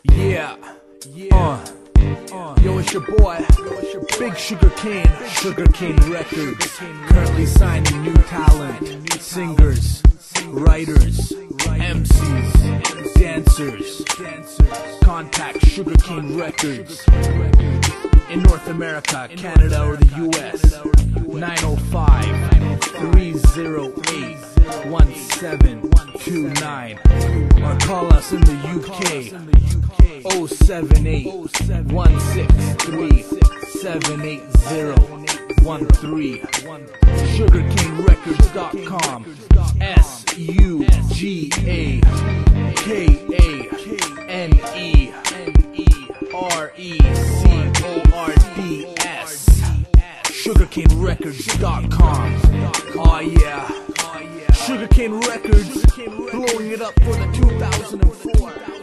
Yeah, yo, it's your boy, Big Sugar Cane Records. Currently signing new talent, singers, writers, MCs, dancers. Contact Sugar Cane Records in North America, Canada, or the US. 905-308-1729, or call us in the UK. 078-163-780-13. SugarCaneRecords.com. SugarCaneRecords. SugarCaneRecords.com. Oh yeah, Sugar Cane Records, blowing it up for the 2004